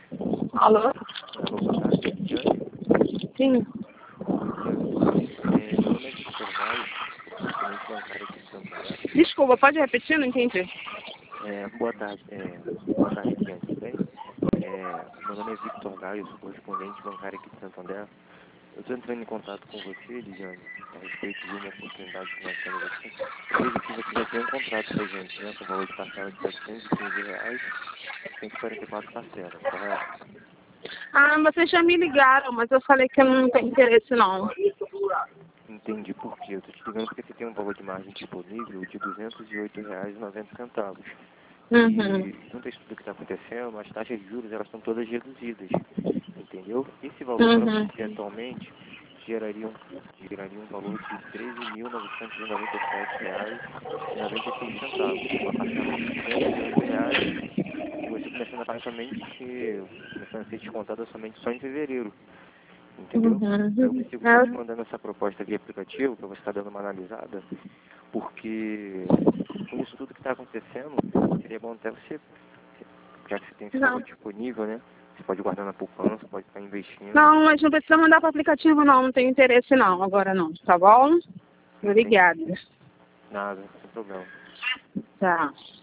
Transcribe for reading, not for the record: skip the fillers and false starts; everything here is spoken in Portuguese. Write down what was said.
Alô? Alô, boa tarde, Diane. Sim. Meu nome é Victor Vaz, sou correspondente bancário aqui de Santander. Desculpa, pode repetir? Não entendi. Boa tarde, Diane, tudo bem? Meu nome é Victor Vaz, eu sou correspondente bancário aqui de Santander. Eu estou entrando em contato com você, Lidiane, a respeito de uma oportunidade que nós temos aqui. Eu vejo que você já tem um contrato com a gente, né, com valor de parcela de R$ 715, 144 parcelas, correto? Ah, vocês já me ligaram, mas eu falei que eu não tenho interesse, não. Entendi por quê. Eu estou te ligando porque você tem um valor de margem disponível de R$ 208,90. Uhum. E junto a isso tudo que está acontecendo, as taxas de juros elas estão todas reduzidas, entendeu? Esse valor para Uhum. você atualmente geraria um valor de R$ 13.997,96, uma parcela de R$ 208, e você começando a ser descontada somente só em fevereiro. Entendeu? Então eu Uhum. consigo estar te mandando essa proposta via aplicativo, para você estar dando uma analisada, porque com isso tudo que está acontecendo, seria bom até você, já que você tem esse Não. valor disponível, né? Você pode guardar na poupança, pode estar investindo. Não, mas não precisa mandar para aplicativo, não. Não tenho interesse, não. Agora não. Tá bom? Entendi. Obrigada. Nada, sem problema. Tá.